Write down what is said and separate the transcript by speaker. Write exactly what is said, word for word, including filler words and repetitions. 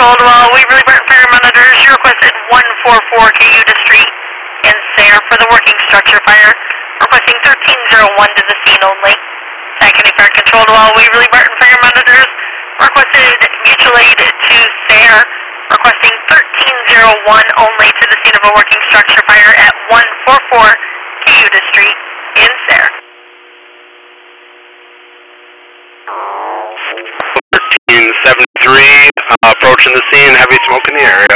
Speaker 1: control to all Waverly Burton Fire Monitors. You requested one forty-four Cayuga Street in Sayre for the working structure fire. Requesting thirteen oh one to the scene only. Secondary fire control to all Waverly Burton Fire Monitors. Requested mutual aid to Sayre. Requesting thirteen oh one only to the scene of a working structure fire at one forty-four Cayuga Street in Sayre.
Speaker 2: thirteen seventy-three, uh, approaching the scene, heavy smoke in the area.